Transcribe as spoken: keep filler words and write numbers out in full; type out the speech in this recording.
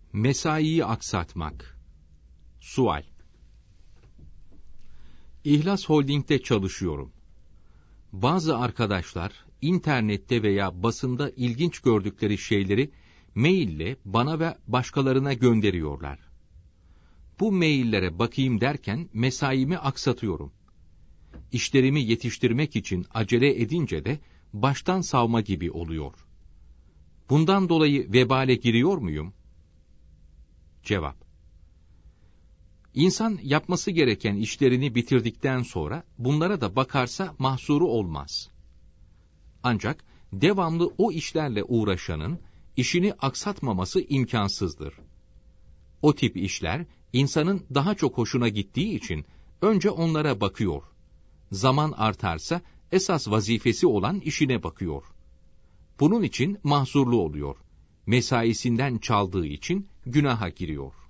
Mesaiyi aksatmak. Sual. İhlas Holding'de çalışıyorum. Bazı arkadaşlar internette veya basında ilginç gördükleri şeyleri maille bana ve başkalarına gönderiyorlar. Bu maillere bakayım derken mesaimi aksatıyorum. İşlerimi yetiştirmek için acele edince de baştan savma gibi oluyor. Bundan dolayı vebale giriyor muyum? Cevap. İnsan yapması gereken işlerini bitirdikten sonra bunlara da bakarsa mahsuru olmaz. Ancak devamlı o işlerle uğraşanın işini aksatmaması imkansızdır. O tip işler insanın daha çok hoşuna gittiği için önce onlara bakıyor. Zaman artarsa esas vazifesi olan işine bakıyor. Bunun için mahzurlu oluyor. Mesaisinden çaldığı için günaha giriyor.